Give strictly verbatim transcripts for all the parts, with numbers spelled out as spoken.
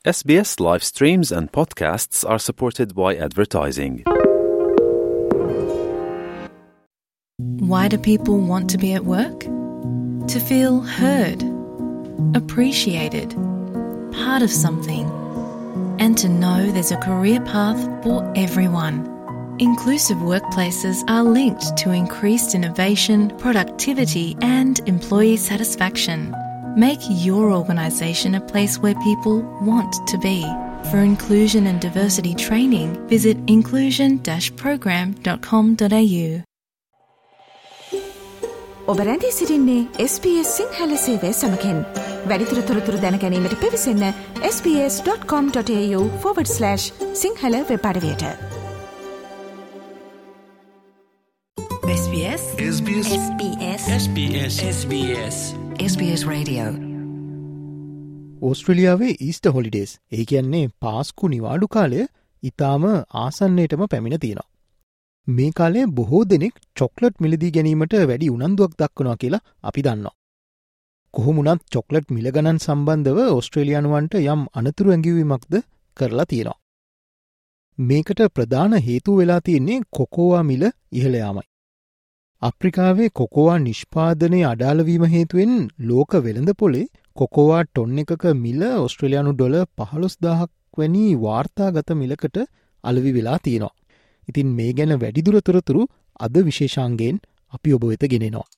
S B S live streams and podcasts are supported by advertising. Why do people want to be at work? To feel heard, appreciated, part of something, and to know there's a career path for everyone. Inclusive workplaces are linked to increased innovation, productivity, and employee satisfaction. Make your organisation a place where people want to be. For inclusion and diversity training, visit inclusion dash program dot com dot a u. ඔබ රැඳී සිටින්නේ S B S Sinhala සේවය සමගින්. වැඩිදුර තොරතුරු දැන ගැනීමට පිවිසන්න s b s dot com dot a u forward slash Sinhala web අඩවියට. SBS SBS SBS SBS SBS SBS Radio. ඕස්ට්‍රේලියාවේ ඊස්ටර් හොලිඩේස්, ඒ කියන්නේ පාස්කු නිවාඩු කාලය ඉතාම ආසන්නයටම පැමිණ තියෙනවා. මේ කාලේ බොහෝ දෙනෙක් චොක්ලට් මිලදී ගැනීමට වැඩි උනන්දුවක් දක්වනවා කියලා අපි දන්නවා. කොහොම වුණත් චොක්ලට් මිල ගණන් සම්බන්ධව ඕස්ට්‍රේලියානුවන්ට යම් අනතුරු ඇඟවීමක්ද කරලා තියෙනවා. මේකට ප්‍රධාන හේතුව වෙලා තියෙන්නේ කොකෝවා මිල ඉහළ යාමයි. අප්‍රිකාවේ කොකෝවා නිෂ්පාදනයේ අඩාල වීම හේතුවෙන් ලෝක වෙළඳපොලේ කොකෝවා ටොන් එකක මිල ඕස්ට්‍රේලියානු ඩොලර් පහළොස් දහසක් වැනි වාර්තාගත මිලකට අලෙවි වෙලා තියෙනවා. ඉතින් මේ ගැන වැඩිදුර තොරතුරු අද විශේෂාංගයෙන් අපි ඔබ වෙත ගෙනෙනවා.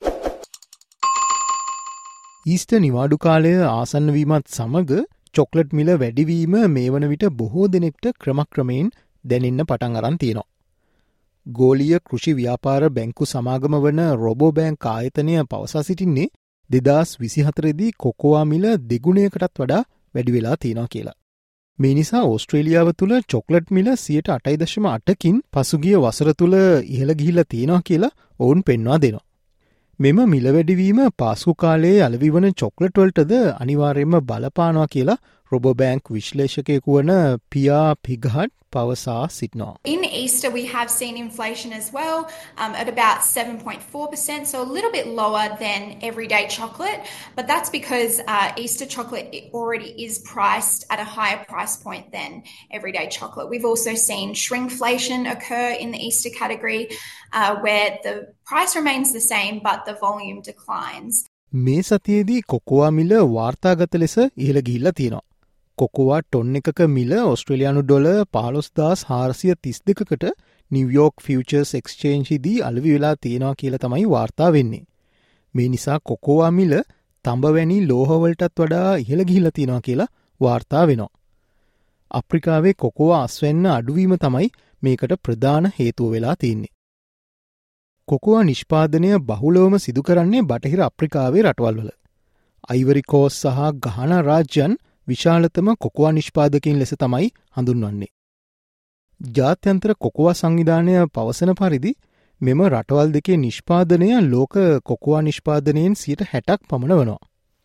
ඊස්ටර් නිවාඩු කාලය ආසන්න වීමත් සමග චොක්ලට් මිල වැඩිවීම මේ වන විට බොහෝ දෙනෙක්ට ක්‍රමක්‍රමයෙන් දැනෙන්න පටන් අරන් තියෙනවා. ගෝලීය කෘෂි ව්‍යාපාර බැංකු සමාගම වන රොබෝ බැංක් ආයතනය පවසා සිටින්නේ දෙදාස් විසිහතරේදී කොකෝවා මිල දෙගුණයකටත් වඩා වැඩි වෙලා තියෙනවා කියලා. මේ නිසා ඕස්ට්‍රේලියාව තුළ චොක්ලට් මිල සියයට අටයි දශම අටකින් පසුගිය වසර තුළ ඉහළ ගිහිලා තියෙනවා කියලා ඔවුන් පෙන්වා දෙනවා. මෙම මිල වැඩිවීම පාස්කු කාලයේ අලෙවි වන චොක්ලට් වලටද අනිවාර්යයෙන්ම බලපානවා කියලා රොබෝ බැංක් විශ්ලේෂකයෙකු වන පියා පිගහට් පවසා සිටිනවා. In Easter, we have seen inflation as well um, at about seven point four percent, so a little bit lower than everyday chocolate. But that's because uh, Easter chocolate already is priced at a higher price point than everyday chocolate. We've also seen shrinkflation occur in the Easter category, uh, where the price remains the same, but the volume declines. මේ සතියේදී cocoa මිල වාර්තාගත ලෙස ඉහළ ගිහිල්ලා තියෙනවා. Cocoa ton එකක මිල ඕස්ට්‍රේලියානු dollar පහළොස් හදාස් හාරසිය තිස් දෙකකට නිව්යෝර්ක් ෆියුචර්ස් එක්ස්චේන්ජ්දී අලෙවි වෙලා තියෙනවා කියලා තමයි වාර්තා වෙන්නේ. මේ නිසා කොකෝවා මිල තඹ වැනි ලෝහවලටත් වඩා ඉහළ ගිහිල්ලා තියෙනවා කියලා වාර්තා වෙනවා. අප්‍රිකාවේ කොකෝවා අස්වැන්න අඩුවීම තමයි මේකට ප්‍රධාන හේතුව වෙලා තියෙන්නේ. කොකෝවා නිෂ්පාදනය බහුලවම සිදු කරන්නේ බටහිර අප්‍රිකාවේ රටවල්වල. අයිවරි කෝස්ට් සහ ගහනා රාජ්‍යයන් විශාලතම කොකෝවා නිෂ්පාදකයින් ලෙස තමයි හඳුන්වන්නේ. ජාත්‍යන්තර කොකෝවා සංවිධානය පවසන පරිදි මෙම රටවල් දෙකේ නිෂ්පාදනය ලෝක කොකෝවා නිෂ්පාදනයෙන් සියයට හැටක් පමණ වනවා.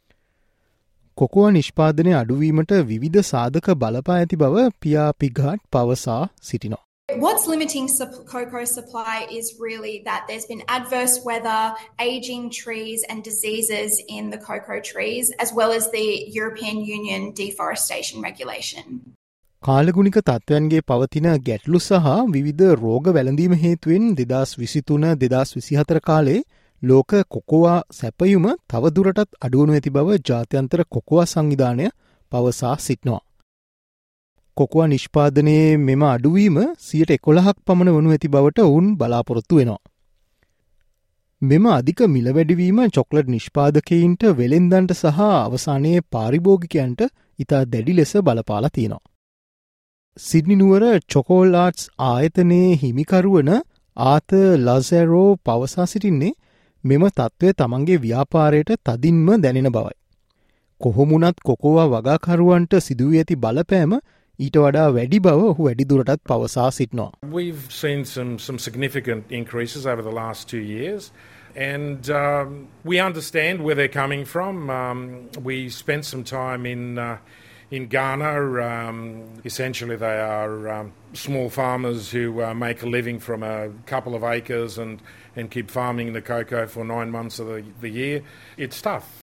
කොකෝවා නිෂ්පාදනය අඩුවීමට විවිධ සාධක බලපා ඇති බව පියා පිගහට් පවසා සිටිනවා. What's limiting sup- cocoa supply is really that there's been adverse weather, aging trees and diseases in the cocoa trees, as well as the European Union deforestation regulation. කාලගුණික තත්ත්වයන්ගේ පවතින ගැටලු සහ විවිධ රෝග වැළඳීම හේතුවෙන් දෙදාස් විසිතුන දෙදාස් විසිහතර කාලේ ලෝක කොකෝවා සැපයුම තවදුරටත් අඩුවනු ඇති බව ජාත්‍යන්තර කොකෝවා සංවිධානය පවසා සිටිනවා. කොකෝවා නිෂ්පාදනයේ මෙම අඩුවීම සියයට එකොළහක් පමණ වනු ඇති බවට ඔවුන් බලාපොරොත්තු වෙනවා. මෙම අධික මිල වැඩිවීම චොක්ලට් නිෂ්පාදකයින්ට වෙළෙන්දන්ට සහ අවසානයේ පාරිභෝගිකයන්ට ඉතා දැඩි ලෙස බලපාලා තියෙනවා. සිඩ්නි නුවර චොකෝලාට්ස් ආයතනයේ හිමිකරුවන ආත ලසෙරෝ පවසා සිටින්නේ මෙම තත්ත්වය තමන්ගේ ව්‍යාපාරයට තදින්ම දැනෙන බවයි. කොහොමුණත් කොකෝවා වගාකරුවන්ට සිදුවී ඇති බලපෑම ඊට වඩා වැඩි බව ඔහු වැඩිදුරටත් පවසා සිටිනවා. We've seen some some significant increases over the last two years, and um, we understand where they're coming from. Um, we spent some time in uh, in Ghana. Um, essentially, they are um, small farmers who uh, make a living from a couple of acres and and keep farming the cocoa for nine months of the, the year. It's tough.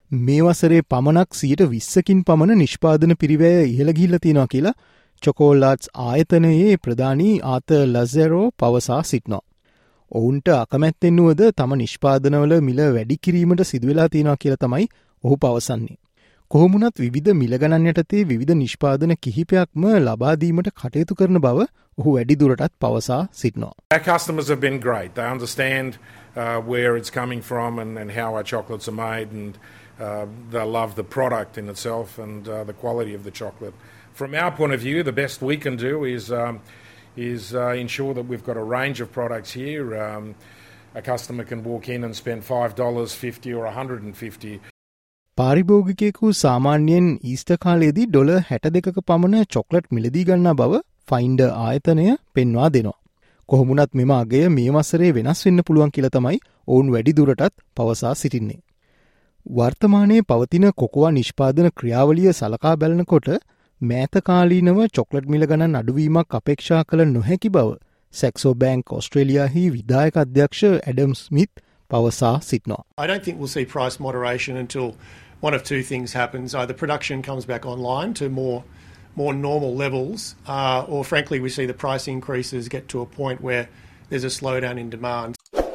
මේ වසරේ පමණක් සියයට විස්සකින් පමණ නිෂ්පාදන පිරිවැය ඉහළ ගිහිල්ලා තියෙනවා කියලා චොකෝලාට්ස් ආයතනයේ ප්‍රධානී ආතර් ලසෙරෝ පවසා සිටිනවා. ඔවුන්ට අකමැත්තෙන් වුවද තම නිෂ්පාදනවල මිල වැඩි කිරීමට සිදුවෙලා තියෙනවා කියලා තමයි ඔහු පවසන්නේ. කොහොමුණත් විවිධ මිල ගණන් යටතේ විවිධ නිෂ්පාදන කිහිපයක්ම ලබා දීමට කටයුතු කරන බව ඔහු වැඩි දුරටත් පවසා සිටිනවා. Our customers have been great. They understand uh, where it's coming from and, and how our chocolates are made, and uh, they love the product in itself and uh, the quality of the chocolate. From our point of view, the best we can do is um, is uh, ensure that we've got a range of products here. Um, a customer can walk in and spend five dollars fifty or one hundred fifty. පාරිභෝගිකයෙකු සාමාන්‍යයෙන් ඊස්ටර් කාලයේදී dollar හැට දෙකක පමණ chocolate මිලදී ගන්නා බව ෆයින්ඩර් ආයතනය පෙන්වා දෙනවා. කොහොමුණත් මෙම අගය මේ වසරේ වෙනස් වෙන්න පුළුවන් කියලා තමයි ඔවුන් වැඩි දුරටත් පවසා සිටින්නේ. වර්තමානයේ පවතින කොකෝවා නිෂ්පාදන ක්‍රියාවලිය සලකා බලනකොට මෑතකාලීනව චොක්ලට් මිල ගණන් අඩුවීමක් අපේක්ෂා කළ නොහැකි බව සැක්සෝ බැංක් ඔස්ට්‍රේලියාහි විධායක අධ්‍යක්ෂ ඇඩම් ස්මිත් පවසා සිටිනවා. I don't think we'll see price moderation until one of two things happens. Either production comes back online to more more normal levels, uh, or frankly we see the price increases get to a point where there's a slowdown in demand.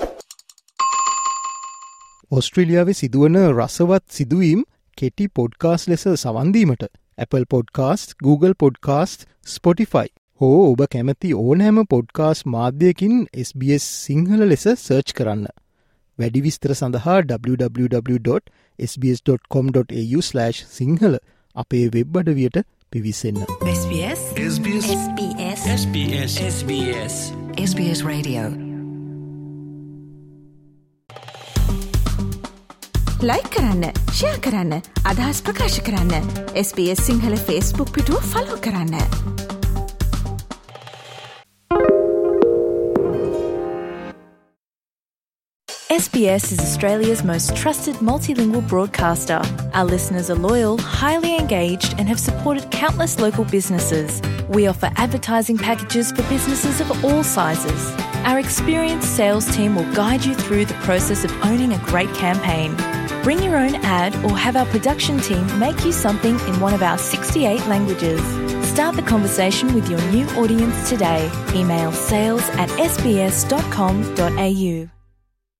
ඔස්ට්‍රේලියාවේ සිදුවන රසවත් සිදුවීම් කෙටි podcast ලෙස සවන් දීමට Apple Podcast, Google Podcast, Spotify හෝ ඔබ කැමති ඕනෑම පොඩ්කාස්ට් මාධ්‍යයකින් S B S සිංහල ලෙස සර්ච් කරන්න. වැඩි විස්තර සඳහා w w w dot s b s dot com dot a u slash Sinhala අපේ වෙබ් අඩවියට පිවිසෙන්න. SBS SBS SBS SBS SBS SBS Radio. Like කරන්න, ෂෙයා කරන්න, අදහස් ප්‍රකාශ කරන්න. S B S Sinhala Facebook පිටුව ෆලෝ කරන්න. S B S is Australia's most trusted multilingual broadcaster. Our listeners are loyal, highly engaged, and have supported countless local businesses. We offer advertising packages for businesses of all sizes. Our experienced sales team will guide you through the process of owning a great campaign. Bring your own ad or have our production team make you something in one of our sixty-eight languages. Start the conversation with your new audience today. Email sales at s b s dot com dot a u.